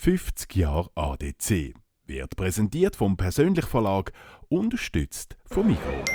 50 Jahre ADC wird präsentiert vom Persönlich Verlag, unterstützt vom Migros.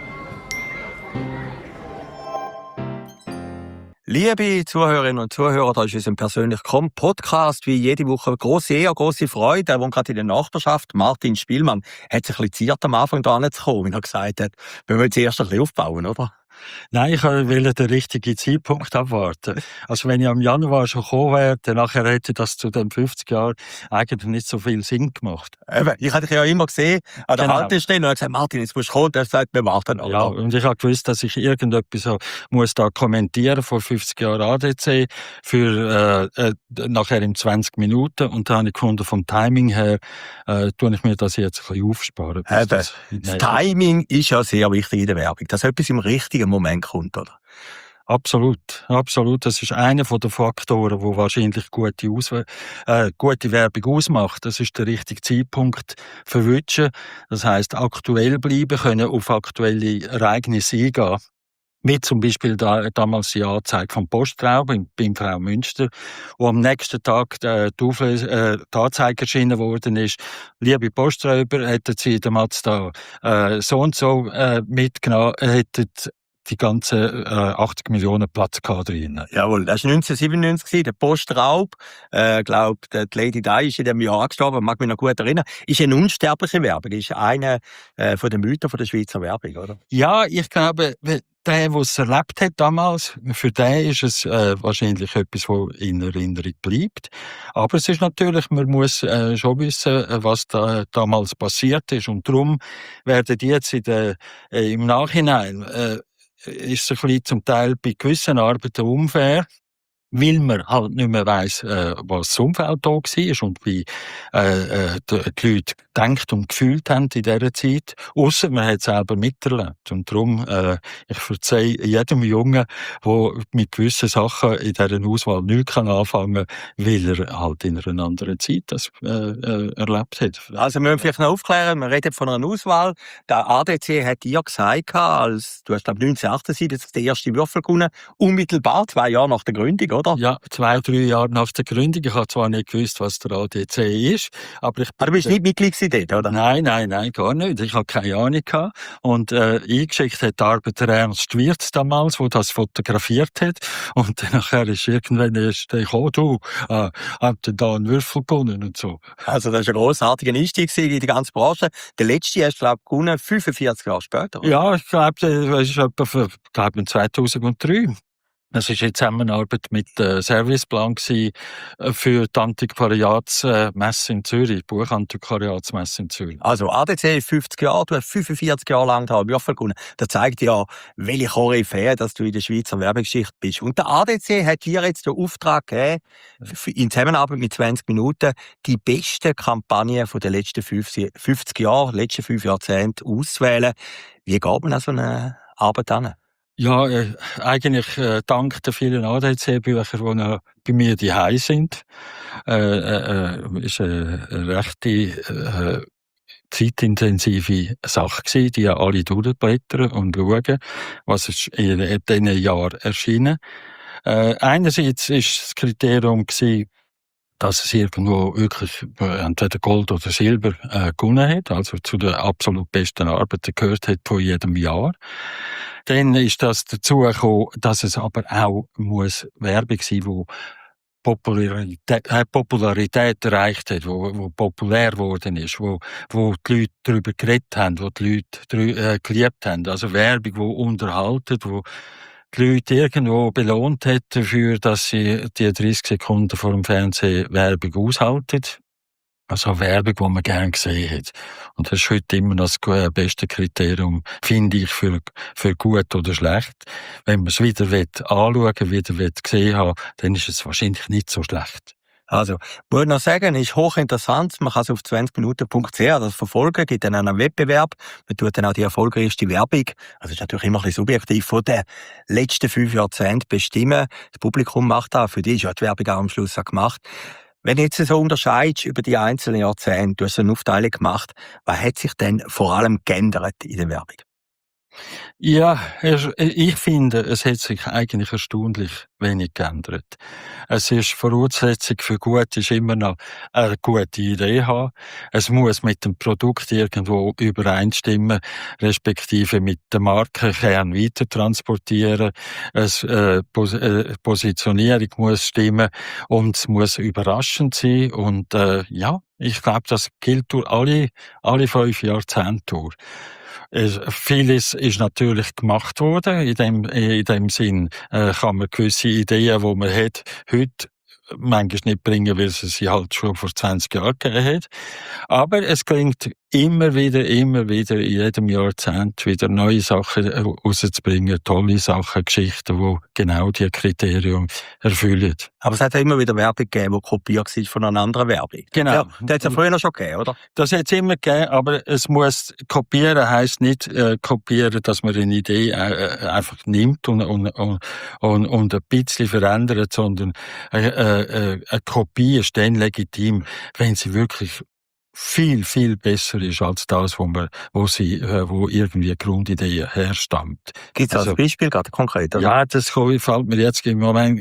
Liebe Zuhörerinnen und Zuhörer, das ist unser persönlich Podcast, wie jede Woche. Grosse Freude. Er wohnt gerade in der Nachbarschaft. Martin Spielmann hat sich ein bisschen ziert am Anfang da zu kommen, wie er gesagt hat. Wir wollen zuerst ein bisschen aufbauen, oder? Nein, ich will den richtigen Zeitpunkt abwarten. Also wenn ich im Januar schon gekommen wäre, dann nachher hätte das zu den 50 Jahren eigentlich nicht so viel Sinn gemacht. Eben, ich hatte dich ja immer gesehen an der Haltestelle und habe gesagt, Martin, jetzt musst du kommen. Der sagt, wir warten noch. Ja, und ich habe gewusst, dass ich irgendetwas muss da kommentieren vor 50 Jahren ADC für nachher in 20 Minuten. Und dann habe ich gefunden, vom Timing her tue ich mir das jetzt ein bisschen aufsparen. Das Timing ist ja sehr wichtig in der Werbung, dass etwas im richtigen Moment kommt, oder? Absolut. Das ist einer der Faktoren, wo wahrscheinlich gute Werbung ausmacht. Das ist der richtige Zeitpunkt verwünschen. Das heisst, aktuell bleiben können, auf aktuelle Ereignisse eingehen. Wie zum Beispiel damals die Anzeige vom Postraub beim Frau Münster, wo am nächsten Tag die Anzeige erschienen worden ist. Liebe Posträuber, hätten Sie den Mazda so und so mitgenommen, hätten die ganzen 80 Millionen Platz drin. Jawohl, das war 1997, der Postraub. Glaube, die Lady Di ist in diesem Jahr gestorben, mag mich noch gut erinnern. Ist eine unsterbliche Werbung, ist einer von den Mythen der Schweizer Werbung, oder? Ja, ich glaube, der es erlebt hat damals, für den ist es wahrscheinlich etwas, was in Erinnerung bleibt. Aber es ist natürlich, man muss schon wissen, was da damals passiert ist. Und darum werden die jetzt im Nachhinein ist es ein bisschen zum Teil bei gewissen Arbeiten unfair, weil man halt nicht mehr weiss, was das Umfeld da war und wie die Leute gedacht und gefühlt haben in dieser Zeit. Ausser man hat es selber miterlebt. Und darum, ich verzeihe jedem Jungen, der mit gewissen Sachen in dieser Auswahl nichts anfangen kann, weil er halt in einer anderen Zeit das erlebt hat. Also wir müssen vielleicht noch aufklären, wir reden von einer Auswahl. Der ADC hat dir gesagt, als du hast, glaube 1978 den ersten Würfel gewonnen, unmittelbar 2 Jahre nach der Gründung, oder? Ja, 2-3 Jahre nach der Gründung. Ich habe zwar nicht gewusst, was der ADC ist, aber du bist nicht Mitglied dort, oder? Nein, gar nicht. Ich habe keine Ahnung gehabt. Und eingeschickt hat die Arbeit der Ernst Wirz damals, der das fotografiert hat. Und dann nachher ist irgendwann gekommen, du, habt da einen Würfel gewonnen und so. Also das war ein grossartiger Einstieg in die ganze Branche. Der letzte hast du, glaube ich, gewonnen, 45 Jahre später, oder? Ja, ich glaube, das ist etwa 2003. Das war in Zusammenarbeit mit Serviceplan für die Antiquariatsmesse in Zürich, Buchantiquariatsmesse in Zürich. Also ADC ist 50 Jahre, du hast 45 Jahre lang da Würfel gewonnen. Das zeigt ja, welche Koryphäe, dass du in der Schweizer Werbegeschichte bist. Und der ADC hat dir jetzt den Auftrag gegeben, in Zusammenarbeit mit 20 Minuten, die besten Kampagnen der letzten 50 Jahre, letzten 5 Jahrzehnte auszuwählen. Wie geht man an so eine Arbeit an? Ja, eigentlich dank der vielen ADC-Bücher, die noch bei mir daheim sind, ist eine rechte zeitintensive Sache gewesen, die alle durchblättern und schauen, was ist in diesen Jahren erschienen. Einerseits ist das Kriterium gewesen, dass es irgendwo wirklich entweder Gold oder Silber gewonnen hat, also zu den absolut besten Arbeiten gehört hat von jedem Jahr. Dann ist das dazu gekommen, dass es aber auch muss Werbung sein, die Popularität erreicht hat, wo populär geworden ist, wo die Leute darüber geredet haben, wo die Leute geliebt haben. Also Werbung, die unterhaltet, wo die Leute irgendwo belohnt hat dafür, dass sie die 30 Sekunden vor dem Fernsehen Werbung aushalten. Also Werbung, die man gerne gesehen hat. Und das ist heute immer noch das beste Kriterium, finde ich, für gut oder schlecht. Wenn man es wieder anschauen will, wieder gesehen haben, dann ist es wahrscheinlich nicht so schlecht. Also, muss noch sagen, ist hochinteressant. Man kann es auf 20minuten.ch das verfolgen, gibt dann einen Wettbewerb. Man tut dann auch die erfolgreichste Werbung, also ist natürlich immer ein bisschen subjektiv, von den letzten 5 Jahrzehnten bestimmen. Das Publikum macht das, für die ist ja die Werbung auch am Schluss auch gemacht. Wenn du jetzt so unterscheidest über die einzelnen Jahrzehnte, du hast eine Aufteilung gemacht, was hat sich denn vor allem geändert in der Werbung? Ja, ich finde, es hat sich eigentlich erstaunlich wenig geändert. Es ist Voraussetzung für gut, ist immer noch eine gute Idee haben. Es muss mit dem Produkt irgendwo übereinstimmen, respektive mit der Markenkern weiter transportieren. Positionierung muss stimmen und es muss überraschend sein. Und ja, ich glaube, das gilt durch alle 5 Jahrzehnte durch. Vieles ist natürlich gemacht worden. In dem Sinn kann man gewisse Ideen, die man hat, heute manchmal nicht bringen, weil es sie halt schon vor 20 Jahren gegeben hat. Aber es gelingt immer wieder, in jedem Jahrzehnt wieder neue Sachen rauszubringen, tolle Sachen, Geschichten, die genau diese Kriterien erfüllen. Aber es hat ja immer wieder Werbung gegeben, die kopiert war von einer anderen Werbung. Genau. Ja, das hat es ja früher schon gegeben, oder? Das hat es immer gegeben, aber es muss kopieren heisst nicht kopieren, dass man eine Idee einfach nimmt und ein bisschen verändert, sondern eine Kopie ist dann legitim, wenn sie wirklich viel, viel besser ist als das, wo irgendwie eine Grundidee herstammt. Gibt es ein Beispiel gerade konkret? Oder? Ja, das fällt mir jetzt im Moment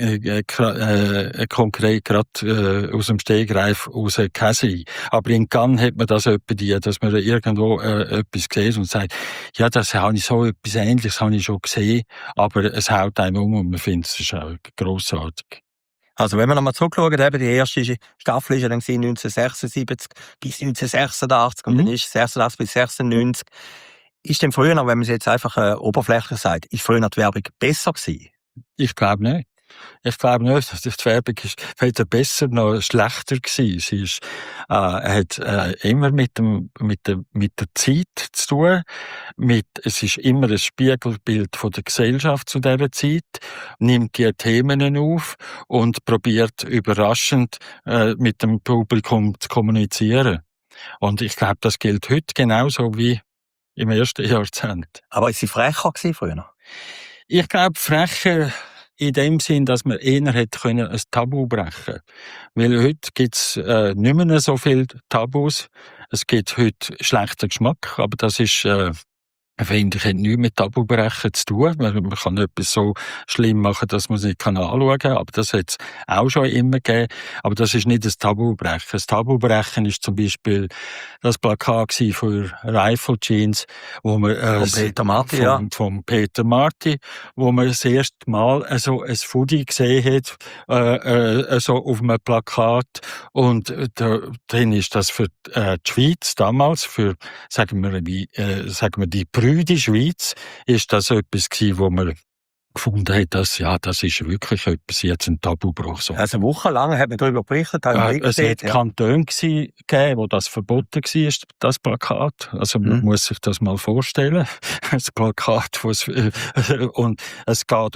konkret gerade aus dem Stegreif raus kein sein. Aber in Cannes hat man das etwa, dass man irgendwo etwas sieht und sagt, ja, das habe ich so etwas Ähnliches habe ich schon gesehen, aber es haut einem und man findet es ist auch grossartig. Also wenn wir nochmal zurückschauen, eben die erste Staffel ist ja dann 1976 bis 1986 und dann ist 86 bis 96. Ist denn früher, wenn man es jetzt einfach oberflächlich sagt, ist früher die Werbung besser gewesen? Ich glaube nicht. Ich glaube nicht, dass die Werbung ist weder besser noch schlechter gewesen. Sie ist, hat immer mit der Zeit zu tun. Es ist immer ein Spiegelbild von der Gesellschaft zu dieser Zeit, nimmt die Themen auf und probiert überraschend mit dem Publikum zu kommunizieren. Und ich glaube, das gilt heute genauso wie im ersten Jahrzehnt. Aber ist sie frecher gewesen früher? Ich glaube, frecher in dem Sinn, dass man eher hätte können ein Tabu brechen. Weil heute gibt's nicht mehr so viele Tabus. Es gibt heute schlechten Geschmack, aber das ist finde ich, hat nichts mit Tabubrechen zu tun. Man kann etwas so schlimm machen, dass man es nicht anschauen kann. Aber das hat es auch schon immer gegeben. Aber das ist nicht das Tabubrechen. Das Tabubrechen ist zum Beispiel das Plakat für Rifle Jeans, wo man, von Peter Marty, vom Peter Marty, wo man das erste Mal so ein Foodie gesehen hat, so auf einem Plakat. Und dann ist das für die Schweiz damals, für, sagen wir, die Brüde Schweiz, ist das etwas gewesen, wo man gefunden hat, dass, ja, das ist wirklich etwas, jetzt ein Tabubruch. So. Also wochenlang hat man darüber berichtet. Es hat Kantone gegeben, wo das verboten war, das Plakat. Also man muss sich das mal vorstellen. Das Plakat, und es geht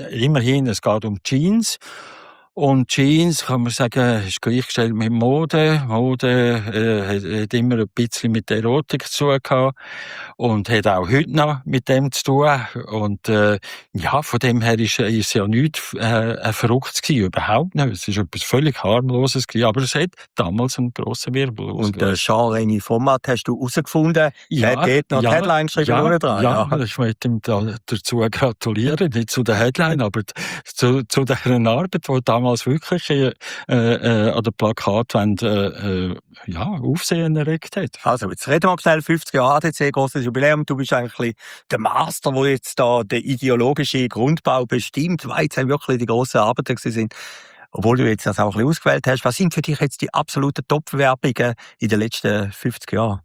um Jeans. Und Jeans, kann man sagen, ist gleichgestellt mit Mode. Mode hat immer ein bisschen mit Erotik zu tun gehabt und hat auch heute noch mit dem zu tun. Und ja, von dem her ist ja nichts verrückt gewesen, überhaupt nicht. Es ist etwas völlig harmloses gewesen, aber es hat damals einen grossen Wirbel ausgelöst. Und Jean-René Format hast du herausgefunden? Ja, er hat dort noch die Headline geschrieben dran. Ja, ich möchte ihm dazu gratulieren, nicht zu der Headline, aber zu dieser Arbeit, die damals wirklich an der Plakatwand Aufsehen erregt hat. Also, jetzt reden wir schnell 50 Jahre ADC, grosses Jubiläum. Du bist eigentlich der Master, der jetzt da den ideologischen Grundbau bestimmt, weil es wirklich die grossen Arbeiten sind. Obwohl du jetzt das auch ein bisschen ausgewählt hast. Was sind für dich jetzt die absoluten Top-Werbungen in den letzten 50 Jahren?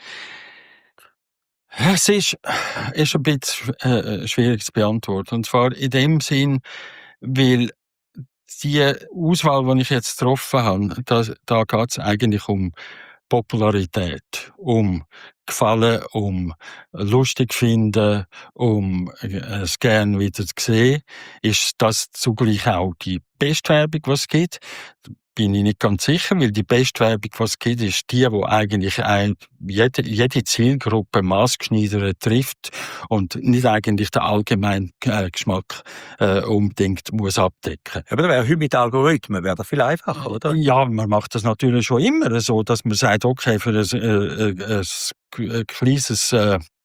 Es ist ein bisschen schwierig zu beantworten. Und zwar in dem Sinn, weil die Auswahl, die ich jetzt getroffen habe, da geht es eigentlich um Popularität, um Gefallen, um lustig finden, um es gerne wieder zu sehen. Ist das zugleich auch die beste Werbung, die es gibt? Bin ich nicht ganz sicher, weil die beste Werbung, die es gibt, ist die eigentlich jede Zielgruppe maßgeschneidert trifft und nicht eigentlich den allgemeinen Geschmack unbedingt muss abdecken. Aber das wäre heute mit Algorithmen wäre das viel einfacher, oder? Ja, man macht das natürlich schon immer so, dass man sagt, okay, für ein kleines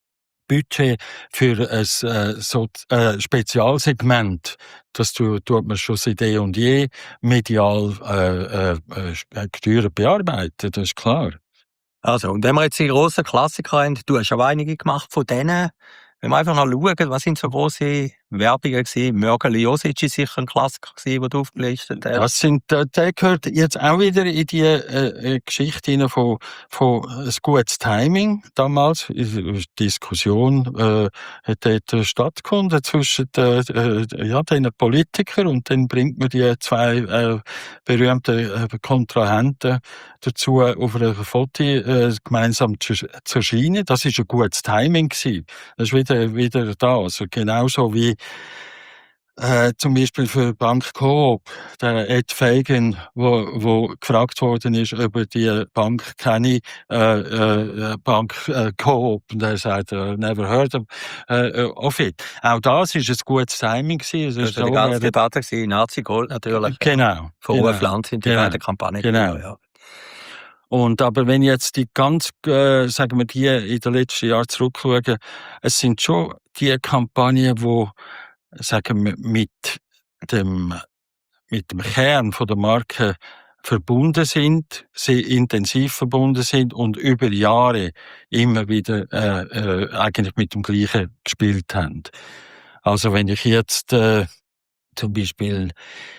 Budget für ein Spezialsegment. Das tut man schon seit eh und je medial gesteuert bearbeiten, das ist klar. Also, und wenn wir jetzt die grossen Klassiker haben, du hast ja auch einige gemacht von denen, wenn wir einfach noch schauen, was sind so grosse Werbungen gewesen? Mörgeli Josic ist sicher ein Klassiker gewesen, den du aufgelistet hast. Der gehört jetzt auch wieder in die Geschichte hinein von ein gutes Timing damals. Diskussion hat dort stattgefunden zwischen den Politikern, und dann bringt man die zwei berühmten Kontrahenten dazu, auf einer Foto gemeinsam zu erscheinen. Das ist ein gutes Timing gewesen. Das ist wieder da. Also genauso wie zum Beispiel für Bank Coop, der Ed Fagan, wo gefragt worden ist, ob er die Bank kenne, Bank Coop, und er sagt, never heard of it. Auch das ist ein gutes Timing gewesen. Das war die ganze Debatte gewesen, Nazi Gold natürlich. Genau. Von Uwe Pflanz in die beiden Kampagnen. Genau. Ja. Und aber wenn ich jetzt die ganz, sagen wir, die in den letzten Jahren zurückschaue, es sind schon die Kampagnen, wo, sagen wir, mit dem Kern von der Marke verbunden sind, sehr intensiv verbunden sind und über Jahre immer wieder eigentlich mit dem Gleichen gespielt haben. Also wenn ich jetzt zum Beispiel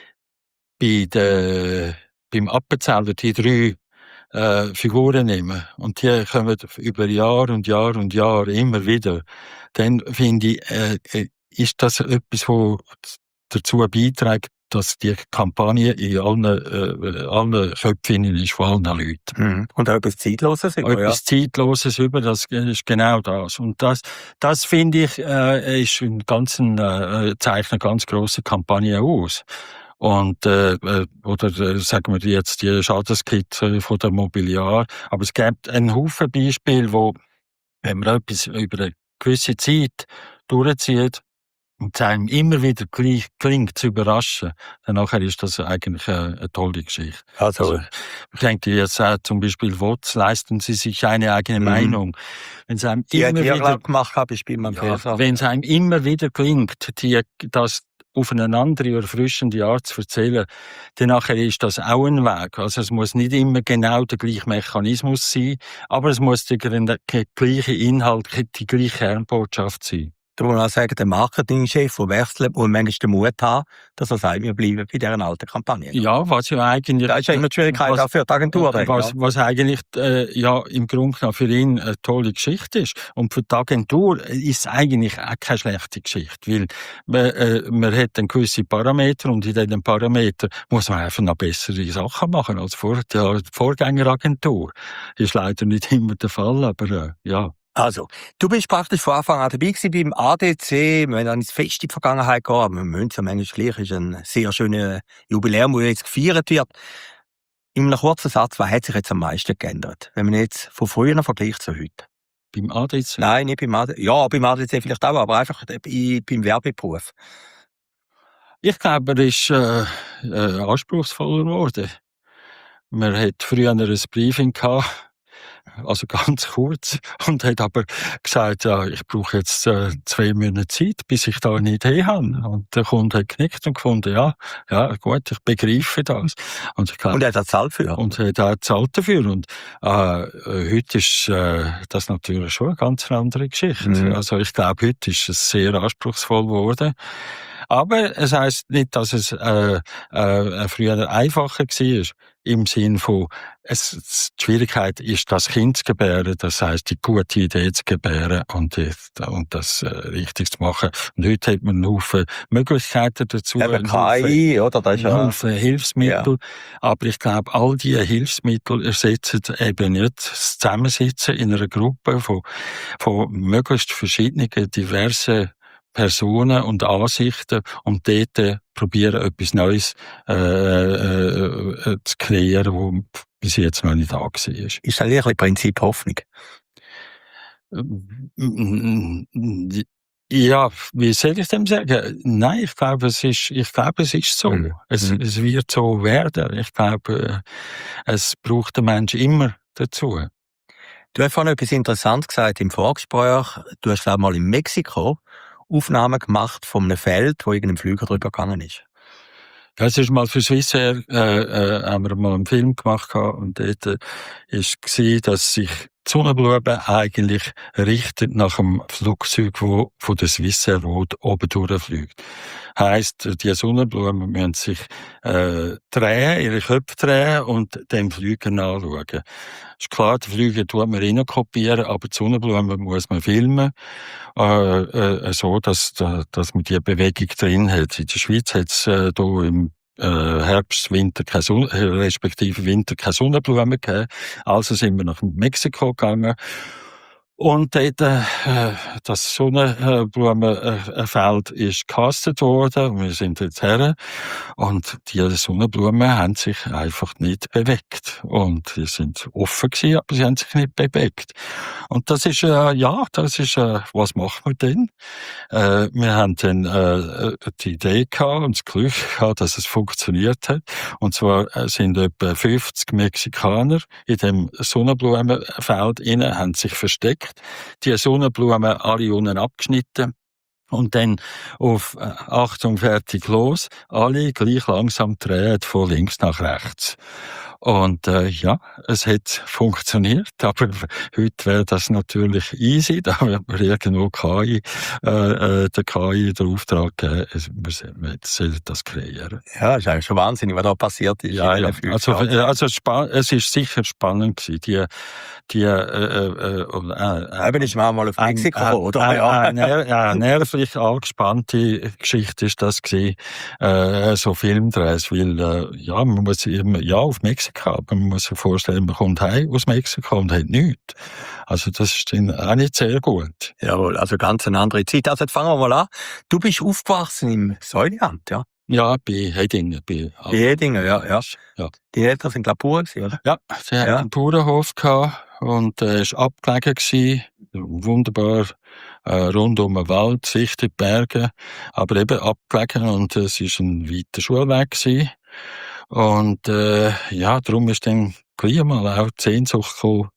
beim Appenzeller die 3 Figuren nehmen und die kommen über Jahr und Jahr und Jahr immer wieder, dann finde ich, ist das etwas, was dazu beiträgt, dass die Kampagne in allen Köpfen ist, von allen Leuten. Mhm. Und auch etwas Zeitloses über, etwas Zeitloses über, das ist genau das. Und das finde ich, ist zeichnet eine ganz grosse Kampagne aus. Und, oder sagen wir jetzt die Schadenskit von der Mobiliar. Aber es gibt einen Haufen Beispiele, wo, wenn man etwas über eine gewisse Zeit durchzieht und es einem immer wieder gleich klingt zu überraschen, dann nachher ist das eigentlich eine tolle Geschichte. Also, ich denke jetzt auch zum Beispiel, WOTS, leisten Sie sich eine eigene Meinung. Wenn es einem immer wieder gemacht habe, ich bin wenn es einem immer wieder klingt, das auf eine andere, erfrischende Art zu erzählen, dann nachher ist das auch ein Weg. Also es muss nicht immer genau der gleiche Mechanismus sein, aber es muss der gleiche Inhalt, die gleiche Kernbotschaft sein. Da muss man auch sagen, der Marketingchef, der wechselt, muss manchmal den Mut haben, dass er sagt, wir bleiben bei dieser alten Kampagne. Ja, was ja eigentlich... Da ist ja immer die Schwierigkeit auch für die Agentur. Was eigentlich im Grunde genommen für ihn eine tolle Geschichte ist. Und für die Agentur ist es eigentlich auch keine schlechte Geschichte, weil man hat dann gewisse Parameter und in diesen Parametern muss man einfach noch bessere Sachen machen als die Vorgängeragentur. Ist leider nicht immer der Fall, aber ja. Also, du bist praktisch von Anfang an dabei gewesen beim ADC, wenn wir dann ins Fest in die Vergangenheit gehen, aber wir müssen ja manchmal gleich, ist ein sehr schönes Jubiläum, das jetzt gefeiert wird. In einem kurzen Satz, was hat sich jetzt am meisten geändert, wenn man jetzt von früher vergleicht zu heute? Beim ADC? Nein, nicht beim ADC. Ja, beim ADC vielleicht auch, aber einfach beim Werbeberuf. Ich glaube, er ist anspruchsvoller geworden. Man hat früher ein Briefing gehabt, also ganz kurz, und hat aber gesagt, ja, ich brauche jetzt 2 Monate Zeit, bis ich da eine Idee habe. Und der Kunde hat genickt und gefunden, ja gut, ich begreife das. Und er hat auch gezahlt für. Und er hat auch gezahlt dafür. Und heute ist das natürlich schon eine ganz andere Geschichte. Mhm. Also ich glaube, heute ist es sehr anspruchsvoll geworden. Aber es heisst nicht, dass es früher einfacher war. Im Sinn von, die Schwierigkeit ist, das Kind zu gebären, das heisst, die gute Idee zu gebären und das richtig zu machen. Und heute hat man einen Haufen Möglichkeiten dazu. Eben KI, oder? Das ist einen Haufen Hilfsmittel. Ja. Aber ich glaube, all diese Hilfsmittel ersetzen eben nicht das Zusammensitzen in einer Gruppe von möglichst verschiedenen, diversen Personen und Ansichten und dort probieren, etwas Neues zu kreieren, was bis jetzt noch nicht da war. Ist das ein bisschen Prinzip Hoffnung? Ja, wie soll ich dem sagen? Nein, ich glaube, es ist so. Mhm. Es wird so werden. Ich glaube, es braucht der Mensch immer dazu. Du hast vorhin etwas Interessantes gesagt im Vorgespräch. Du hast, glaube ich, mal in Mexiko Aufnahmen gemacht von einem Feld, wo irgendein Flüger drüber gegangen ist. Ja, es ist mal für Swissair, haben wir mal einen Film gemacht und dort war, dass sich die Sonnenblume eigentlich richtet nach dem Flugzeug, wo von der Swissair oben durchfliegt. Heisst, die Sonnenblumen müssen sich drehen, ihre Köpfe drehen und dem Flüger nachschauen. Ist klar, den Flüger tut man kopieren, aber die Sonnenblumen muss man filmen, so, dass man die Bewegung drin hat. In der Schweiz hat es hier im Herbst, Winter respektive Winter keine Sonnenblumen gegeben. Also sind wir nach Mexiko gegangen. Und dort, das Sonnenblumenfeld ist gecastet worden. Wir sind dort her. Und die Sonnenblumen haben sich einfach nicht bewegt. Und die sind offen gewesen, aber sie haben sich nicht bewegt. Und das ist, was macht man denn? Wir haben dann, die Idee gehabt und das Glück gehabt, dass es funktioniert hat. Und zwar sind etwa 50 Mexikaner in dem Sonnenblumenfeld innen, haben sich versteckt. Die Sonnenblumen alle unten abgeschnitten und dann auf Achtung, fertig, los, alle gleich langsam drehen von links nach rechts. Und es hat funktioniert, aber heute wäre das natürlich easy, da wird man irgendwo KI, der KI den Auftrag geben, wir sollen das kreieren. Ja, das ist eigentlich schon wahnsinnig, was da passiert ist. Ja. Also es ist sicher spannend gewesen. Eben ist man mal auf Mexiko, oder? Eine nervlich angespannte Geschichte ist das gewesen, so Filmdrehs, weil, man muss eben, auf Mexiko, aber man muss sich vorstellen, man kommt heim aus Mexiko und hat nichts. Also das ist dann auch nicht sehr gut. Jawohl, also ganz eine andere Zeit. Also jetzt fangen wir mal an. Du bist aufgewachsen im Säuleamt, ja? Ja, bei Hedingen. Bei Hedingen, ja. Die Eltern sind, glaube ich, Bauern gewesen, oder? Ja, sie hatten einen Bauernhof gehabt und ist abgelegen gewesen. Wunderbar, rund um den Wald, Sicht in die Berge, aber eben abgelegen und es war ein weiter Schulweg gewesen. Und darum ist dann gleich mal auch die Sehnsucht gekommen,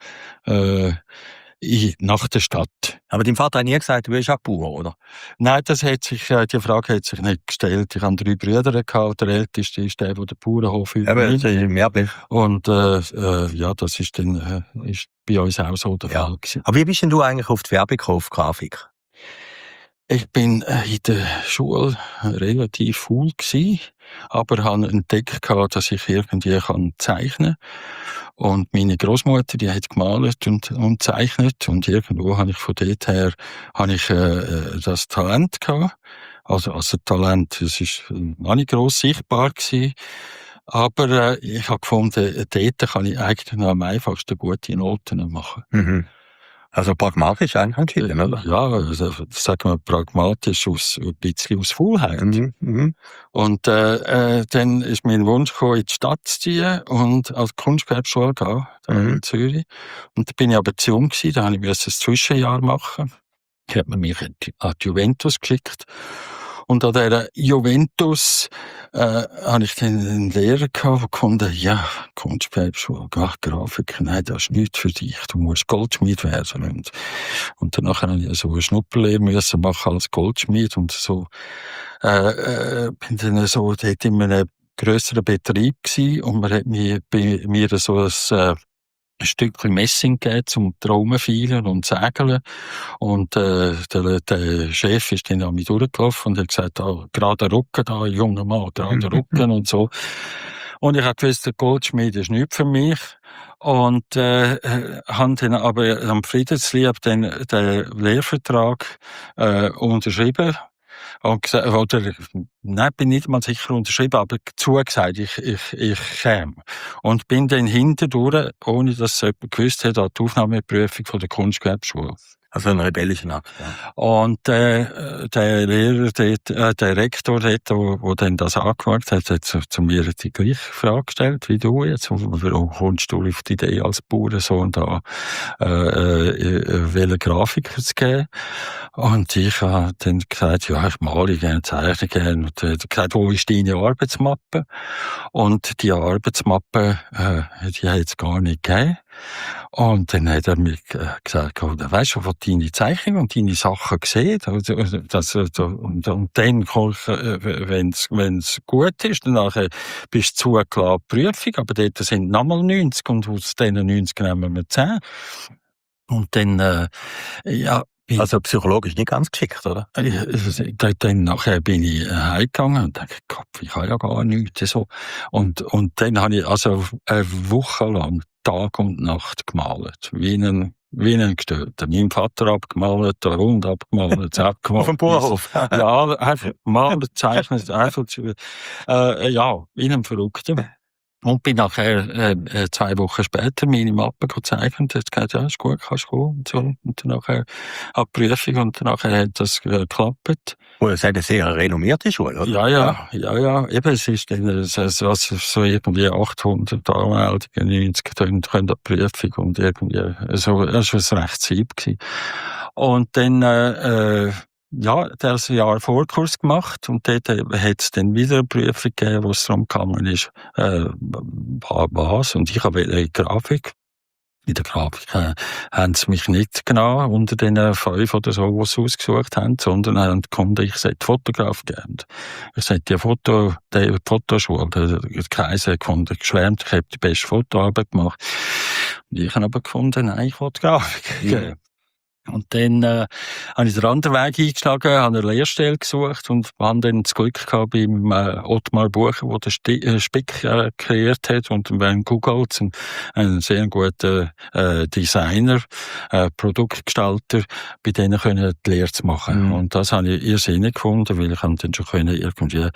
nach der Stadt. Aber dein Vater hat nie gesagt, du bist auch Bauer, oder? Nein, die Frage hat sich nicht gestellt. Ich hatte 3 Brüder gehabt. Der älteste ist der den Bauernhof übernimmt. Und das ist dann ist bei uns auch so der Fall gewesen. Aber wie bist denn du eigentlich auf die Werbung gekommen, auf Grafik? Ich bin in der Schule relativ faul gewesen, aber habe entdeckt, dass ich irgendwie zeichnen kann. Und meine Großmutter, die hat gemalt und zeichnet. Und irgendwo habe ich von dort her das Talent gehabt. Also Talent, das ist noch nicht gross sichtbar gewesen. Aber ich habe gefunden, dort kann ich eigentlich noch am einfachsten gute Noten machen. Mhm. Also pragmatisch eigentlich entschieden, oder? Ja, also, sagen wir pragmatisch ein bisschen aus Faulheit. Mhm. Und dann ist mein Wunsch gekommen, in die Stadt zu ziehen und als Kunstgewerbeschule gehen, in Zürich. Und da bin ich aber zu jung gewesen, da musste ich ein Zwischenjahr machen. Da hat man mich an die Juventus geschickt. Und an dieser Juventus habe ich dann einen Lehrer gehabt, der gefunden, Kunstgewerbeschule, Grafik, nein, das ist nichts für dich, du musst Goldschmied werden. Und danach habe ich so eine Schnupperlehre müssen machen als Goldschmied und so bin dann so dort in einem grösseren Betrieb gewesen und man hat bei mir so ein Stückchen Messing gegeben zum Traumenfeilen und Sägeln. Und der Chef ist dann an mich durchgelaufen und hat gesagt, gerade Rücken, junger Mann, gerade Rücken und so. Und ich habe gewusst, der Goldschmied ist nichts für mich. Und habe dann aber am Friedenslieb den Lehrvertrag unterschrieben. Und gesagt, bin nicht mal sicher unterschrieben, aber zugesagt, ich käme. Und bin dann hintendurch, ohne dass es jemand gewusst hat, an die Aufnahmeprüfung von der Kunstgewerbeschule. Also ein rebellischer Akt, ja. Und der Lehrer dort, der Rektor dort, der dann das angeschaut hat, hat zu mir die gleiche Frage gestellt wie du jetzt. Warum kommst du auf die Idee, als Bauernsohn da Grafiker zu geben? Und ich habe dann gesagt, ich male gerne, zeichne gerne. Und er hat gesagt, wo ist deine Arbeitsmappe? Und die Arbeitsmappe, die hat es gar nicht gegeben. Und dann hat er mir gesagt, weisst du, deine Zeichnungen und deine Sachen gesehen, und dann, wenn's gut ist, dann bist du zugelassen, Prüfung, aber dort sind nochmal 90 und aus diesen 90 nehmen wir 10. Und dann, Also psychologisch nicht ganz geschickt, oder? Dann nachher bin ich heimgegangen und dachte, Gott, ich kann ja gar nichts. So. Und dann habe ich also eine Woche lang Tag und Nacht gemalt. Wie ein Gestörter. Mein Vater abgemalt, der Hund abgemalt, abgemalt. Auf dem Bauernhof. Ja, einfach malen, zeichnen, einfach wie ein Verrückter. Und bin nachher 2 Wochen später meine Mappe gezeichnet und hat gesagt, ja, ist gut, kannst du kommen und so. Und dann nachher ab Prüfung und dann nachher hat das geklappt. Und es hat eine sehr renommierte Schule, oder? Ja. Eben, es ist dann so irgendwie 800 Anmeldungen, 90 können ab Prüfung und irgendwie, so, das war ein recht Zeug gewesen. Und dann, das Jahr Vorkurs gemacht und dort hat es dann wieder eine Prüfung gegeben, wo es darum gegangen ist, was. Und ich habe eine Grafik. In der Grafik haben sie mich nicht genommen unter den 5 oder so, die sie ausgesucht haben, sondern haben gefunden, ich sollte Fotograf geben. Ich sollte die Fotoschule, der Kaiser hat gefunden, geschwärmt, ich habe die beste Fotoarbeit gemacht. Und ich habe aber gefunden, nein, ich wollte Grafik geben. Und dann habe ich den anderen Weg eingeschlagen, habe eine Lehrstelle gesucht und habe dann das Glück gehabt beim Ottmar Bucher, der den Spick kreiert hat, und beim Google, ein sehr guter Designer, Produktgestalter, bei denen können die Lehre zu machen. Und das habe ich irrsinnig gefunden, weil ich dann schon irgendwie im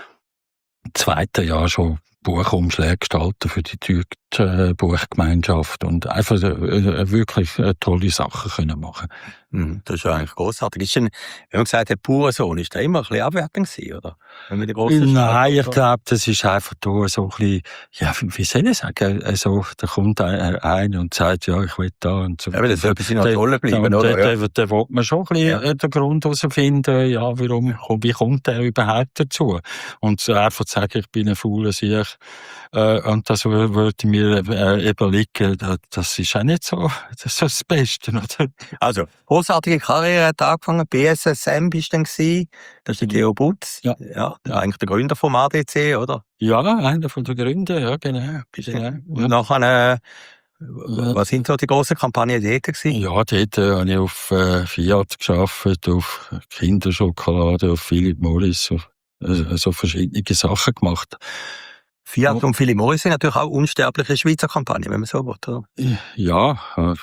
2. Jahr schon Buchumschläge gestalten für die deutsche Buchgemeinschaft und einfach wirklich tolle Sachen können machen. Das ist ja eigentlich grossartig. Ist denn, wenn man gesagt hat, Bauernsohn, ist das immer ein bisschen abwertend gewesen, oder? Nein, ich glaube, das ist einfach da so ein bisschen, ja, wie soll ich sagen, also, da kommt einer und sagt, ja, ich will da und so. Aber das soll ein bisschen noch toll bleiben, oder? Da will man schon ein bisschen den Grund herausfinden, ja, wie kommt der überhaupt dazu? Und einfach zu sagen, ich bin ein fauler Sieg, und das würde mir überlegen, das ist auch nicht so, das Beste, oder? Also, großartige Karriere hat angefangen, BSSM bist du dann gewesen, das ist der Theo Butz, ja, eigentlich der Gründer vom ADC, oder? Ja, einer von den Gründern, ja, genau. Und nachher, was sind so die grossen Kampagnen dort gewesen? Ja, dort habe ich auf Fiat gearbeitet, auf Kinderschokolade, auf Philip Morris, so verschiedene Sachen gemacht. Fiat und Philip Morris sind natürlich auch unsterbliche Schweizer Kampagnen, wenn man so will, oder? Ja.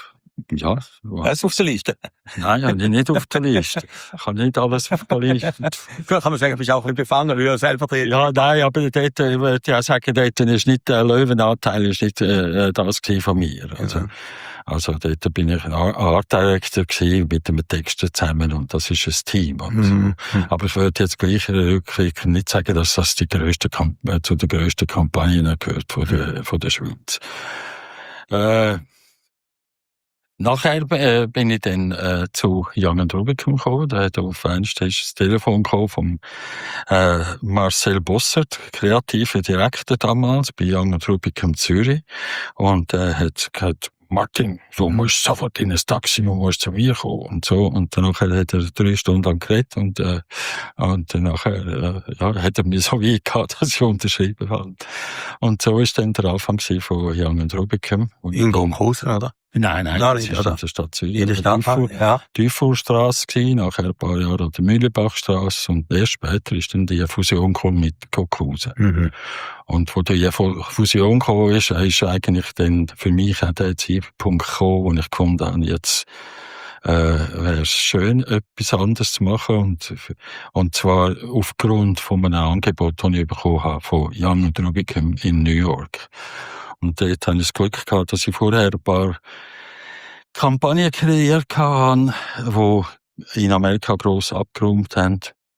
Alles auf der Liste? Nein, nicht auf der Liste. Ich habe nicht alles auf der Liste. Vielleicht kann man sagen, du bist auch ein bisschen befangen, weil du selber drin. Ja, nein, aber dort, ich würde ja sagen, dort ist nicht der Löwenanteil, ist nicht das von mir. Also dort bin ich ein Art Director gewesen, mit dem Texter zusammen, und das ist ein Team. Und so. Aber ich würde jetzt gleich rückwirkend nicht sagen, dass das zu den grössten Kampagnen gehört von der Schweiz. Nachher bin ich dann zu Young & Rubicam gekommen. Da hat auf einmal das Telefon gekommen vom Marcel Bossert, kreativer Direktor damals bei Young & Rubicam Zürich. Und er hat gesagt, Martin, du musst sofort in ein Taxi, du musst zu mir kommen und so. Und dann hat er 3 Stunden lang geredet und dann nachher hat er mir so weit gehabt, dass ich unterschrieben habe. Und so ist dann der Anfang von Young & Rubicam. In Gomkhausen, oder? Nein, das ist in der Stadt Zürich. In der Tieffuhrstrasse gewesen, nachher ein paar Jahre an der Mühlenbachstrasse, und erst später ist dann die Fusion gekommen mit Gomkhausen. Und wo die Fusion gekommen ist eigentlich dann für mich auch der Zeitpunkt gekommen, wo ich gefunden habe, jetzt wäre es schön, etwas anderes zu machen, und zwar aufgrund von einem Angebot, das ich bekommen habe von Young & Rubicam in New York. Und dort habe ich das Glück gehabt, dass ich vorher ein paar Kampagnen kreiert habe, die in Amerika gross abgeräumt haben.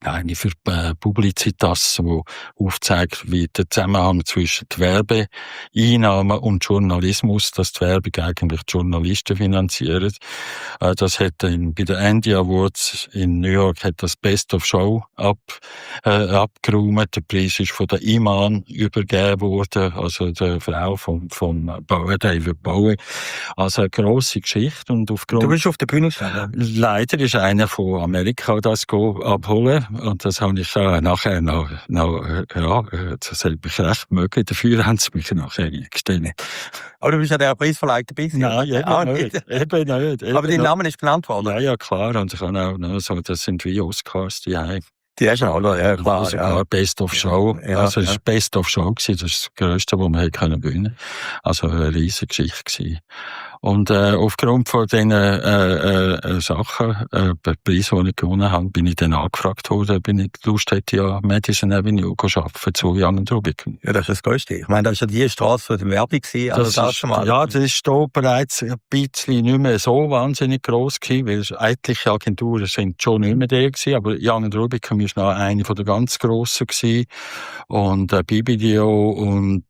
eine für Publicitas, wo aufzeigt, wie der Zusammenhang zwischen der Werbeeinnahmen und Journalismus, dass die Werbung eigentlich die Journalisten finanziert. Das hat bei den Andy Awards in New York hat das Best of Show abgeräumt. Der Preis ist von der Iman übergeben worden, also der Frau vom David Bowie. Also eine grosse Geschichte. Und Du bist auf der Bühne gestanden? Leider ist einer von Amerika das abholen. Und das habe ich nachher noch das hat mich recht mögen. Dafür haben sie mich nachher gestellt. Aber du bist ja der Preisverleih dabei. Nein, eben nicht. Aber dein Name ist genannt worden? Ja, klar. Und ich habe auch noch so, das sind wie Oscars, die haben. Die hast du auch noch, ja, klar. Sogar Best of Show. Ja, also, es war Best of Show gewesen. Das ist das Größte, was wir gewinnen können. Also, eine riesige Geschichte gewesen. Und, aufgrund von diesen, Sachen, Preisen, die ich gewonnen habe, bin ich dann angefragt worden, ob ich Lust hätte, ja, Madison Avenue arbeiten zu Young & Rubicam. Ja, das ist das Größte. Ich meine, das war ja die Straße für die Werbung gewesen. Also das schon mal. Ja, das ist da bereits ein bisschen nicht mehr so wahnsinnig gross gewesen, weil etliche Agenturen sind schon nicht mehr da gewesen, aber Young & Rubicam ist noch eine von der ganz grossen gewesen. Und, BBDO und,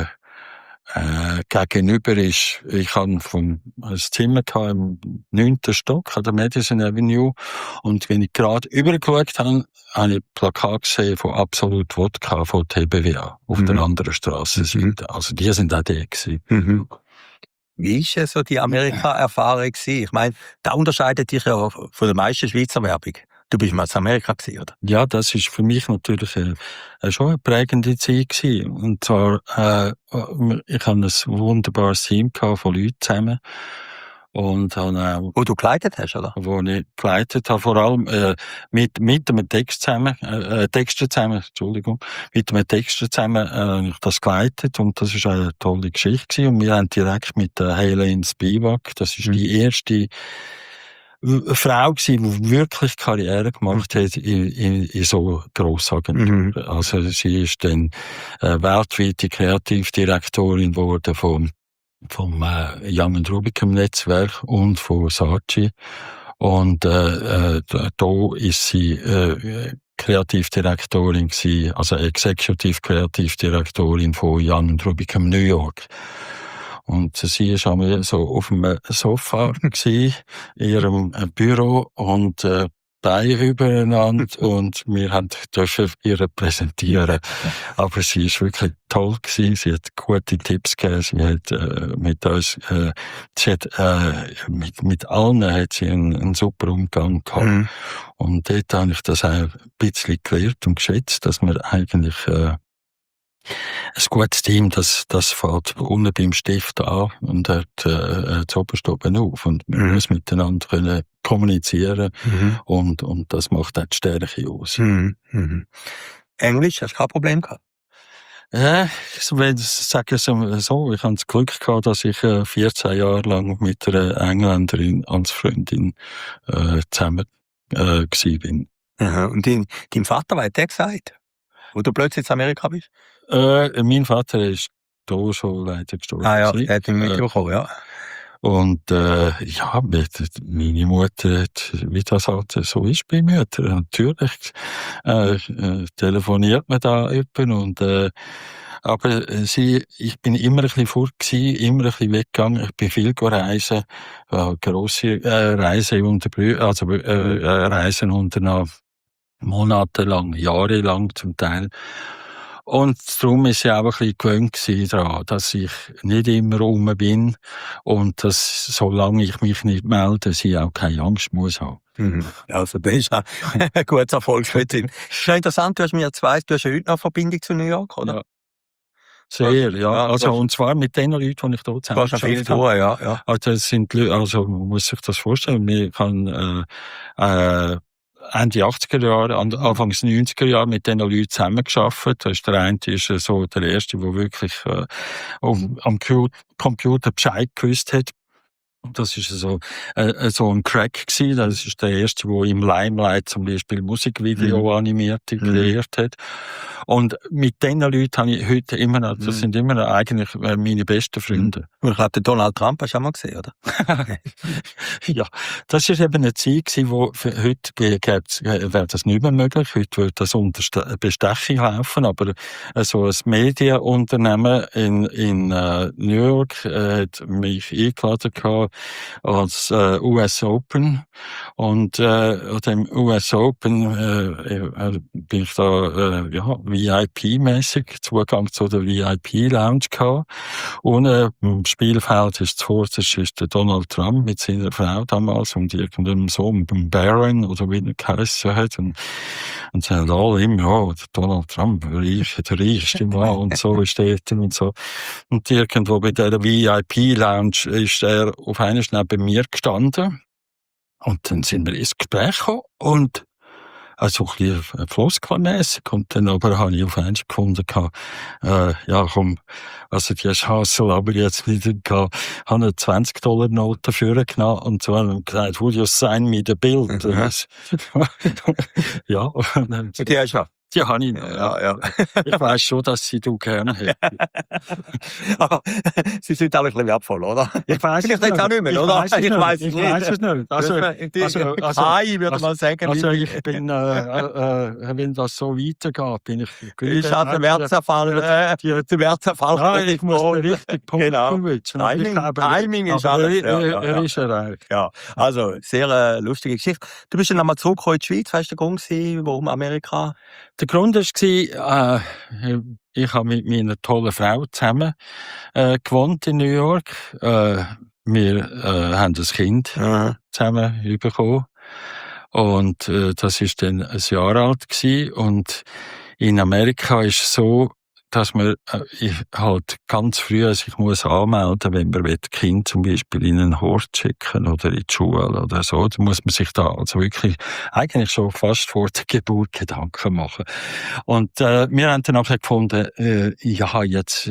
gegenüber ist, ich hatte ein Zimmer im 9. Stock an der Madison Avenue. Und wenn ich gerade übergeschaut habe, habe ich ein Plakat gesehen von Absolut Wodka von TBWA auf der anderen Strassenseite. Also die sind auch die gewesen. Wie war so die Amerika-Erfahrung gewesen? Ich meine, da unterscheidet dich ja von der meisten Schweizer Werbung. Du bist mal in Amerika gewesen, oder? Ja, das ist für mich natürlich schon eine prägende Zeit gewesen. Und zwar, ich hatte ein wunderbares Team von Leuten zusammen. Und habe auch, wo du geleitet hast, oder? Wo ich geleitet habe, vor allem mit einem Texter zusammen, Entschuldigung, mit einem Texter zusammen habe ich das geleitet und das ist eine tolle Geschichte gewesen. Und wir haben direkt mit der Helene Spivak, das ist die erste Frau gewesen, die wirklich Karriere gemacht hat in so Grossagenturen. Also sie ist dann weltweite Kreativdirektorin geworden vom Young & Rubicam Netzwerk und von Saatchi. Und da ist sie Kreativdirektorin gewesen, also Executive Kreativdirektorin von Young & Rubicam New York. Und sie ist einmal so auf dem Sofa gewesen, in ihrem Büro und Beine übereinander und wir dürfen ihr präsentieren. Aber sie ist wirklich toll gewesen. Sie hat gute Tipps gegeben. Sie hat mit uns, mit allen hat sie einen super Umgang gehabt. Und dort habe ich das auch ein bisschen gelernt und geschätzt, dass man eigentlich ein gutes Team, das fährt unten beim Stift an und hört das oberste oben auf. Und man muss miteinander können kommunizieren und das macht auch die Stärke aus. Englisch, hast du kein Problem gehabt? Ja, ich sage es so, ich habe das Glück gehabt, dass ich 14 Jahre lang mit einer Engländerin als Freundin zusammen gewesen bin. Und dein Vater, was hat der gesagt, wo du plötzlich in Amerika bist? Mein Vater ist da schon leider gestorben. Ah ja, er hat ihn mitbekommen, ja. Und ja, meine Mutter, wie das halt so ist bei Müttern, natürlich telefoniert man da jemanden und aber ich bin immer ein bisschen fort gewesen, immer ein bisschen weggegangen. Ich bin viel reisen, grosse Reisen Reisen unternommen, monatelang, jahrelang zum Teil. Und darum ist sie auch ein bisschen gewöhnt daran, dass ich nicht immer rum bin und dass, solange ich mich nicht melde, sie auch keine Angst muss haben. Also, das ist ein gutes Erfolgsschritt. Schon interessant, du hast mir jetzt weiss, du hast ja heute noch eine Verbindung zu New York, oder? Ja. Sehr, ja. Also, und zwar mit den Leuten, die ich dort zusammen habe. Ja. Also, das sind Leute, also, man muss sich das vorstellen, wir kann, Ende 80er Jahre, Anfangs 90er Jahre mit diesen Leuten zusammengearbeitet. Das ist der eine, ist so der erste, der wirklich am Computer Bescheid gewusst hat. Das ist so ein Crack gewesen. Das ist der erste, der im Limelight zum Beispiel Musikvideo animierte kreiert hat. Und mit diesen Leuten habe ich heute immer noch, das sind immer noch eigentlich meine besten Freunde. Und ich glaube, den Donald Trump hast du auch mal gesehen, oder? Ja, das ist eben eine Zeit gewesen, wo für heute wäre das nicht mehr möglich. Heute würde das unter Bestechung laufen, aber so ein Medienunternehmen in New York hat mich eingeladen gehabt als US Open. Und an dem US Open bin ich da VIP-mäßig Zugang zu der VIP-Lounge gehabt. Und im Spielfeld ist zuvorderst ist der Donald Trump mit seiner Frau damals und irgendeinem Sohn, dem Barron oder wie er geheißen hat. Und sagen alle immer, der Donald Trump, der reichste Mann und so ist der und so. Und irgendwo bei dieser VIP-Lounge ist er auf einer neben mir gestanden. Und dann sind wir ins Gespräch gekommen und also ein bisschen floskelmässig. Und dann aber habe ich auf einmal gefunden, komm, also die Chance aber jetzt wieder gehabt, habe eine $20 dafür genommen und so haben gesagt, would you sign me the bill? Ja. Und die hast du. Die habe ich noch. Ja. Ich weiss schon, dass sie du gerne hätte. Aber sie sind alle ein bisschen wertvoll, oder? Ich weiss Vielleicht jetzt auch nicht mehr, oder? Ich weiss es nicht. Also, würde man sagen. Also ich bin, wenn das so weitergeht, bin ich Ist auch der Wertserfall. Der Wertserfall. Ja, ich muss den richtigen Punkt verwischen. Timing ist alles. Er ist erreicht. Ja, also sehr lustige Geschichte. Du bist dann einmal zurückgekommen in die Schweiz. Was war der Grund, warum Amerika? Der Grund war, ich habe mit meiner tollen Frau zusammen gewohnt in New York. Wir haben ein Kind zusammen bekommen. Und das ist dann ein Jahr alt gewesen. Und in Amerika ist es so, dass man halt ganz früh sich muss anmelden, wenn man Kind zum Beispiel in einen Hort schicken oder in die Schule oder so, dann muss man sich da also wirklich eigentlich schon fast vor der Geburt Gedanken machen. Und wir haben dann nachher gefunden, jetzt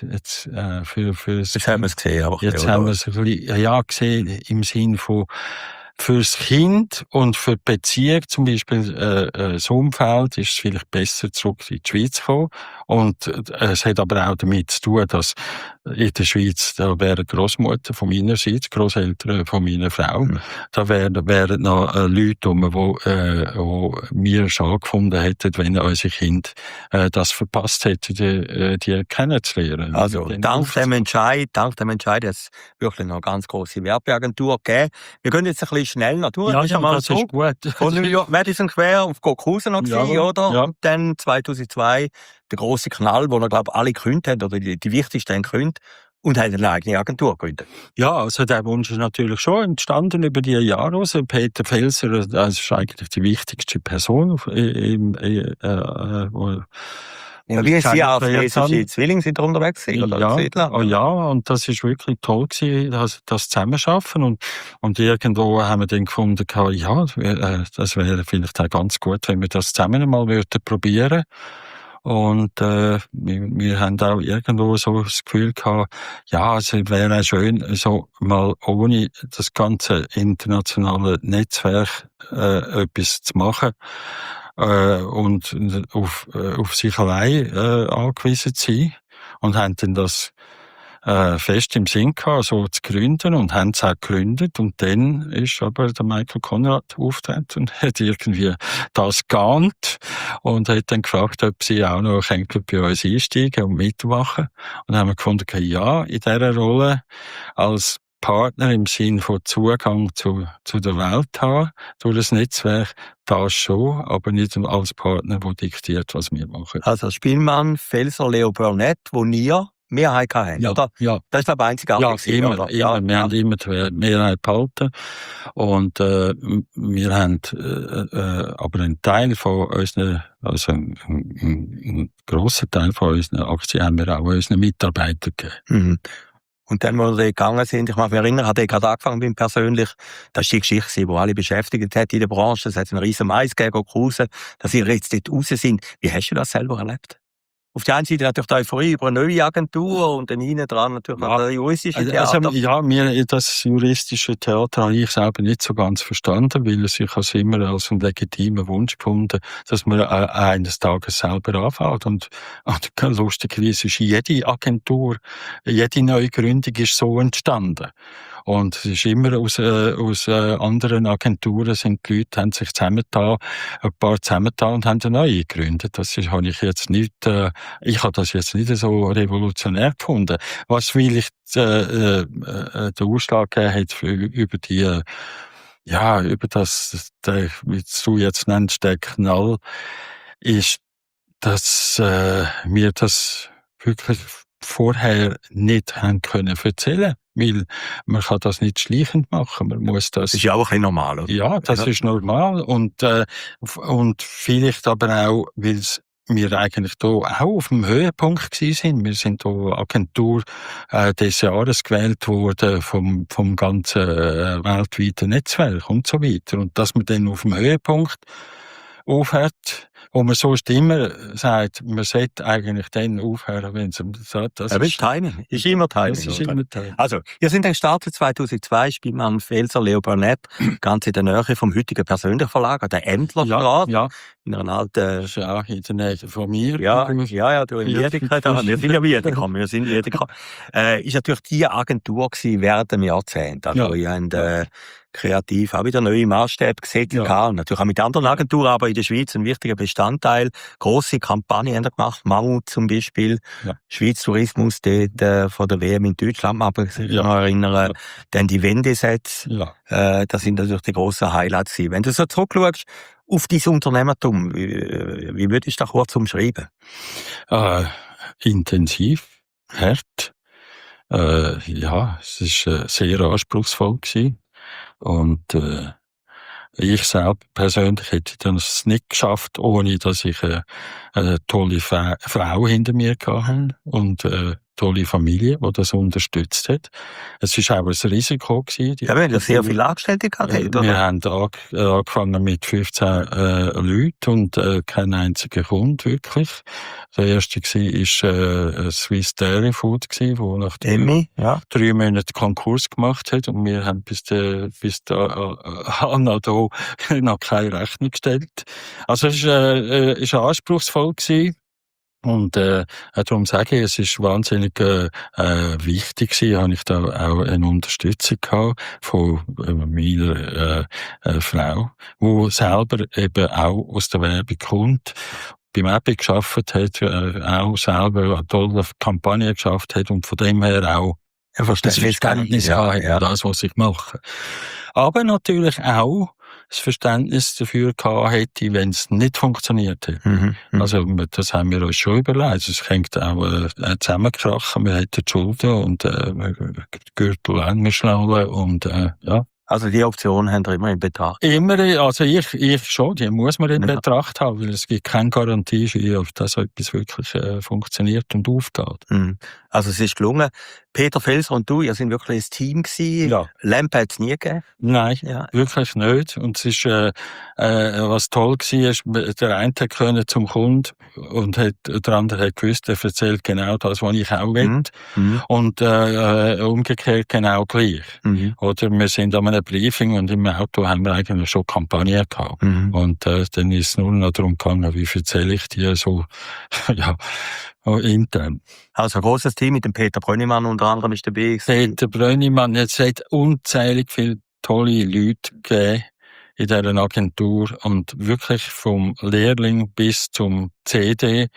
haben wir es gesehen, aber jetzt haben wir es gesehen im Sinn von fürs Kind und für die Beziehung, zum Beispiel das Umfeld, ist es vielleicht besser, zurück in die Schweiz zu kommen. Und es hat aber auch damit zu tun, dass in der Schweiz, da wäre Großmutter von meiner Seite, Grosseltern von meiner Frau, da wären noch Leute die wir schon gefunden hätten, wenn unsere Kinder das verpasst hätten, die kennenzulernen. Also, dank dem Entscheid, hat es wirklich noch eine ganz grosse Werbeagentur gegeben. Wir gehen jetzt ein bisschen schnell nach durch. Ja, das ist gut. Von New York, Madison Square auf Gokusen noch gewesen, oder? Ja. Und dann 2002 der grosse Knall, wo er, glaube ich, alle gegründet haben, oder die wichtigsten haben gegründet, und haben eine eigene Agentur gegründet. Ja, also der Wunsch ist natürlich schon entstanden über die Jahre. Also Peter Felser, das ist eigentlich die wichtigste Person wie ist sie auch Zwillinge sind unterwegs gewesen? Ja, und das ist wirklich toll gewesen, das Zusammenarbeiten. Und irgendwo haben wir dann gefunden, das wäre vielleicht auch ganz gut, wenn wir das zusammen mal probieren. Und wir haben auch irgendwo so das Gefühl gehabt, es wäre auch schön, so mal ohne das ganze internationale Netzwerk etwas zu machen und auf sich allein angewiesen zu sein. Und haben dann das fest im Sinn gehabt, so zu gründen, und haben es auch gegründet. Und dann ist aber der Michael Konrad aufgetreten und hat irgendwie das geahnt und hat dann gefragt, ob sie auch noch bei uns einsteigen und mitmachen. Und dann haben wir gefunden, in dieser Rolle als Partner im Sinn von Zugang zu der Welt haben, durch das Netzwerk, das schon, aber nicht als Partner, der diktiert, was wir machen. Also Spielmann, Felser, Leo Burnett, wo ihr Mehrheit hatten, oder? Ja. Das ist, glaube ich, einzigartig. Ja, immer. Wir haben immer die Mehrheit behalten. Und wir haben aber einen Teil von unseren, also einen grossen Teil von unseren Aktien haben wir auch unseren Mitarbeitern gegeben. Und dann, wo wir gegangen sind, ich mag mich erinnern, hat er gerade angefangen bin persönlich, das ist die Geschichte, die alle beschäftigt hat in der Branche. Es hat einen riesen Mais gegeben, Cruisen, dass ihr jetzt dort raus sind. Wie hast du das selber erlebt? auf der einen Seite natürlich die Euphorie über eine neue Agentur und dann hinten dran natürlich noch der juristische Theater. Also, ja, das juristische Theater habe ich selber nicht so ganz verstanden, weil ich habe es immer als einen legitimen Wunsch gefunden, dass man eines Tages selber anfängt. Und lustigerweise ist jede Agentur, jede Neugründung ist so entstanden. Und es ist immer aus anderen Agenturen sind die Leute, haben sich zusammengetan, ein paar zusammengetan und haben eine neue gegründet. Habe ich jetzt nicht, ich habe das jetzt nicht so revolutionär gefunden. Was vielleicht den Ausschlag gegeben hat über die, über das, wie du jetzt nennst, der Knall, ist, dass wir das wirklich vorher nicht haben können erzählen, weil man kann das nicht schleichend machen, man muss das... Das ist ja auch ein bisschen normal, oder? Ja, das ist normal und vielleicht aber auch, weil wir eigentlich da auch auf dem Höhepunkt gewesen sind. Wir sind da Agentur des Jahres gewählt worden vom ganzen weltweiten Netzwerk und so weiter. Und dass man dann auf dem Höhepunkt aufhört, wo man sonst immer sagt, man sollte eigentlich dann aufhören, wenn es das ist Timing. Ist immer Timing. Das ist immer Timing. Also, ihr seid dann gestartet 2002, Spielmann Felser, Leo Burnett, ganz in der Nähe vom heutigen persönlichen Verlag, an der Endlerstraße. Ja. In einer alten... Das ist auch in der Nähe von mir. Ja, du in Wiedeker. Wir sind ja Wiedeker. Ist natürlich die Agentur gewesen während dem Jahrzehnt. Also, ihr habt kreativ auch wieder neue Maßstäbe gesetzt. Ja. Natürlich auch mit anderen Agenturen, aber in der Schweiz ein wichtiger Bestandteil. Grosse Kampagnen haben wir gemacht. Mammut zum Beispiel. Ja. Schweiz Tourismus, dort von der WM in Deutschland, aber sich noch erinnern. Ja. Dann die Wendesets. Ja. Das sind natürlich die grossen Highlights. Wenn du so zurückschaust auf dein Unternehmertum, wie würdest du das kurz umschreiben? Intensiv, hart. Es ist sehr anspruchsvoll gewesen. Und ich selbst persönlich hätte das nicht geschafft, ohne dass ich eine tolle Frau hinter mir hatte und tolle Familie, die das unterstützt hat. Es war auch ein Risiko gewesen. Ja, wir haben ja sehr viele Angestellte gehabt, oder? Wir haben angefangen mit 15 Leuten und kein einziger Kunde, wirklich. Der erste war Swiss Dairy Food, der nach 3 Monaten Konkurs gemacht hat. Und wir haben bis Hanna da noch keine Rechnung gestellt. Also es ist anspruchsvoll gewesen. Und darum sage ich, es ist wahnsinnig wichtig gewesen, habe ich da auch eine Unterstützung gehabt von meiner Frau, die selber eben auch aus der Werbung kommt, beim Epic gearbeitet hat, auch selber eine tolle Kampagne geschafft hat und von dem her auch Verständnis hat, das, was ich mache. Aber natürlich auch das Verständnis dafür gehabt hätte, wenn es nicht funktioniert hätte. Also, das haben wir uns schon überlegt. Es hängt auch zusammenkrachen, wir hätten die Schulden und Gürtel angeschnallen und Also die Option haben wir immer in Betracht? Immer, also ich schon, die muss man in Betracht haben, weil es gibt keine Garantie, ob das etwas wirklich funktioniert und aufgeht. Also es ist gelungen. Peter Felser und du, ihr sind wirklich ein Team gewesen. Ja. Lamp hat es nie gegeben? Nein, wirklich nicht. Und es ist, was toll war, ist, der eine konnte zum Kunden und der andere hat gewusst, er erzählt genau das, was ich auch will. Und umgekehrt genau gleich. Oder wir sind an einem Briefing und im Auto haben wir eigentlich schon Kampagne gehabt. Und dann ist es nur noch darum gegangen, wie erzähle ich dir so, intern. Also ein grosses Team mit dem Peter Brönnimann unter anderem ist dabei. Peter Brönnimann, es hat unzählig viele tolle Leute gegeben in dieser Agentur und wirklich vom Lehrling bis zum CD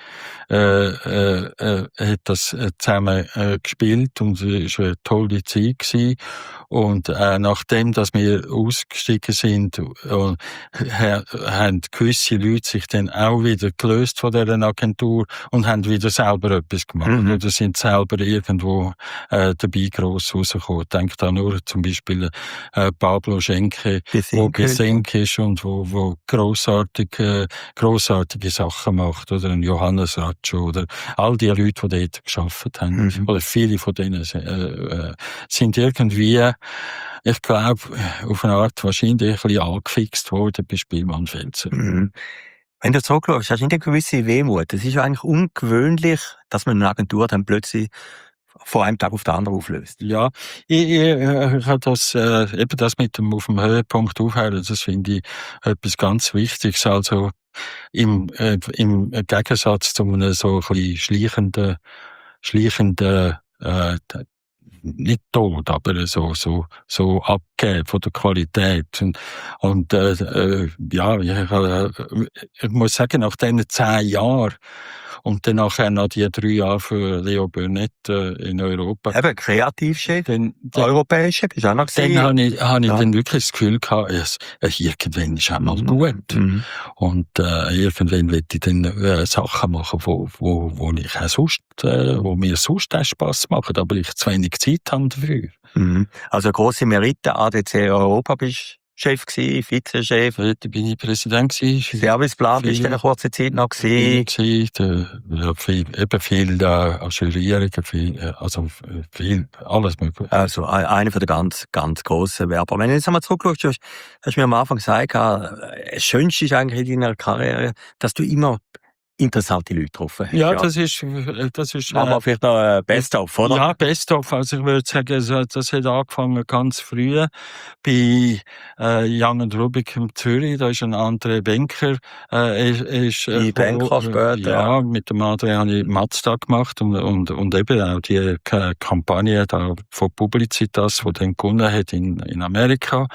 hat das zusammen gespielt und es war eine tolle Zeit gewesen. Und nachdem, dass wir ausgestiegen sind, haben gewisse Leute sich dann auch wieder gelöst von dieser Agentur und haben wieder selber etwas gemacht. Oder sind selber irgendwo dabei gross rausgekommen. Ich denke da nur zum Beispiel Pablo Schenke, wo Gesenk ist und wo grossartige Sachen macht. Oder ein Johannes Ratscho oder all die Leute, die dort gearbeitet haben. Oder viele von denen sind irgendwie, ich glaube, auf eine Art wahrscheinlich ein bisschen angefixt worden bei Spielmann Felser. Wenn du zurückschaust, hast du nicht eine gewisse Wehmut. Es ist ja eigentlich ungewöhnlich, dass man eine Agentur dann plötzlich von einem Tag auf den anderen auflöst. Ja, ich habe das, eben das mit dem auf dem Höhepunkt aufhören, das finde ich etwas ganz Wichtiges. Also im Gegensatz zu einem so ein bisschen schleichenden, nicht tot, aber so abgeben von der Qualität. Und ja, ich muss sagen, nach diesen 10 Jahren und dann nachher noch die 3 Jahre für Leo Burnett in Europa. Eben, Kreativchef, Dann Europäische, bist du auch noch dann gewesen. habe ich Ja. dann wirklich das Gefühl gehabt, irgendwann ist auch mal gut. Mhm. Und irgendwann will ich dann Sachen machen, wo ich auch sonst, wo mir sonst auch Spass machen, aber ich zu wenig Zeit habe dafür. Mhm. Also grosse Merite, ADC Europa bist Chef gewesen, Vizechef, Dort bin ich Präsident gewesen. Serviceplan bist du in einer kurzen Zeit noch gewesen. Ja, viel Juryierungen, viel, alles mögliche. Also einer von der ganz, ganz grossen Werber. Wenn du jetzt einmal zurückschaust, hast du mir am Anfang gesagt, das Schönste ist eigentlich in deiner Karriere, dass du immer interessante Leute getroffen hast. Ja, das ist Aber vielleicht noch Best-of, oder? Ja, Best-of. Also ich würde sagen, das hat angefangen ganz früh bei Young & Rubik in Zürich. Da ist ein André Benker. Die Banker später. Ja, mit dem André habe ich Mazda gemacht und eben auch die Kampagne da von Publicitas, die dann gewonnen hat in Amerika.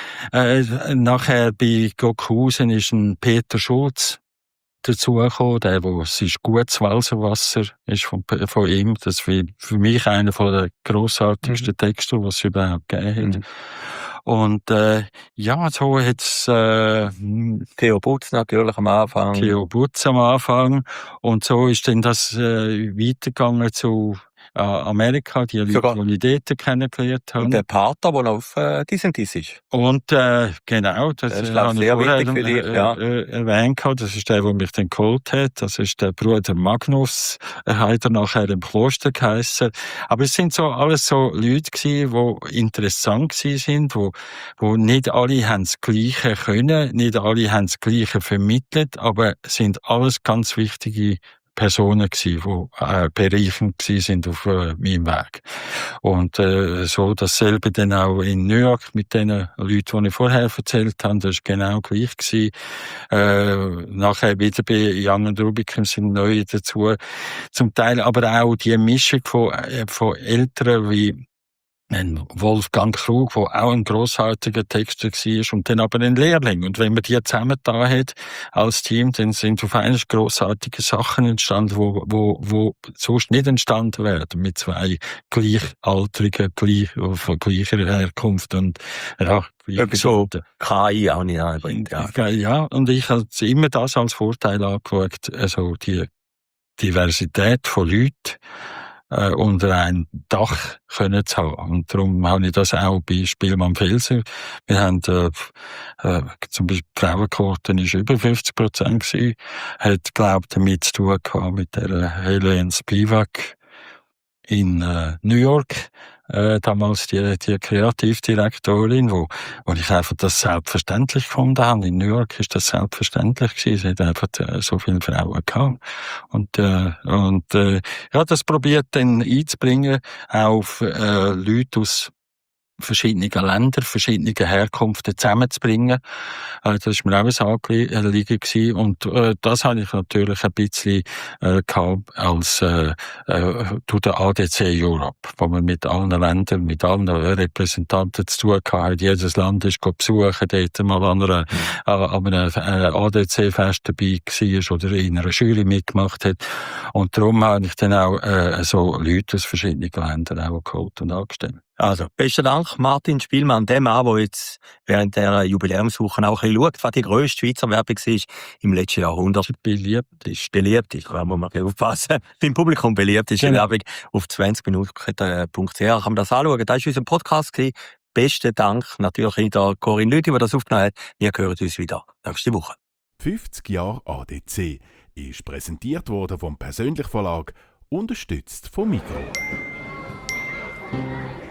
Nachher bei Gokusen ist ein Peter Schulz dazugekommen, es ist gutes Walserwasser ist von ihm. Das ist für mich einer der grossartigsten Texte, die es überhaupt gegeben hat. Und ja, so hat's Theo Butz natürlich am Anfang. Theo Butz am Anfang. Und so ist dann das weitergegangen zu Amerika, die Leute, die ich dort kennengelernt habe. Und der Partner, der auf Dies ist. Und genau, das ist, habe ich sehr vorher wichtig für dich, ja. erwähnt. Das ist der mich dann geholt hat. Das ist der Bruder Magnus. Er hat er nachher im Kloster geheissen. Aber es sind so alles so Leute gewesen, die interessant sind, wo nicht alle haben das Gleiche können, nicht alle haben das Gleiche vermittelt, aber es sind alles ganz wichtige Personen gsi, die bereichend gsi sind auf meinem Weg. Und so dasselbe dann auch in New York mit den Leuten, die ich vorher erzählt habe, das war genau gleich gsi. Nachher wieder bei Young & Rubicam sind neue dazu. Zum Teil aber auch die Mischung von Älteren wie ein Wolfgang Krug, der auch ein grossartiger Texter war, und dann aber ein Lehrling. Und wenn man die zusammen da hat, als Team, dann sind auf einmal grossartige Sachen entstanden, wo sonst nicht entstanden wären, mit 2 Gleichaltrigen, von gleicher Herkunft und, ja, etwas, so KI auch nicht einbringt, ja. Ja, und ich habe immer das als Vorteil angeschaut, also die Diversität von Leuten, unter einem Dach können zu haben. Und darum habe ich das auch bei Spielmann Felser. Wir haben, zum Beispiel die Frauenquote ist über 50% gewesen. Hat, glaubt, damit zu tun gehabt mit der Helene Spivak in New York. Damals die Kreativdirektorin, wo ich einfach das selbstverständlich gefunden habe. In New York ist das selbstverständlich gewesen. Es hat einfach so viele Frauen gehabt. Und ja, das probiert dann einzubringen auf Leute aus verschiedene Länder, verschiedene Herkünfte zusammenzubringen. Das ist mir auch ein Anliegen gewesen. Und das habe ich natürlich ein bisschen gehabt als durch den ADC Europe, wo man mit allen Ländern, mit allen Repräsentanten zu tun hatte. Jedes Land ist besuchen, dort mal an einem ADC-Fest dabei war oder in einer Jury mitgemacht hat. Und darum habe ich dann auch so Leute aus verschiedenen Ländern auch geholt und angestellt. Also, besten Dank, Martin Spielmann, dem Mann, der jetzt während der Jubiläumswoche auch ein bisschen schaut, was die grösste Schweizer Werbung war im letzten Jahrhundert. Beliebt ist, da muss man aufpassen. Beim Publikum beliebt ist die Werbung auf 20minuten.ch kann man das anschauen. Das war unser Podcast. Besten Dank natürlich an der Corinne Lüthi, die das aufgenommen hat. Wir hören uns wieder nächste Woche. 50 Jahre ADC ist präsentiert worden vom Persönlich Verlag, unterstützt vom Migros.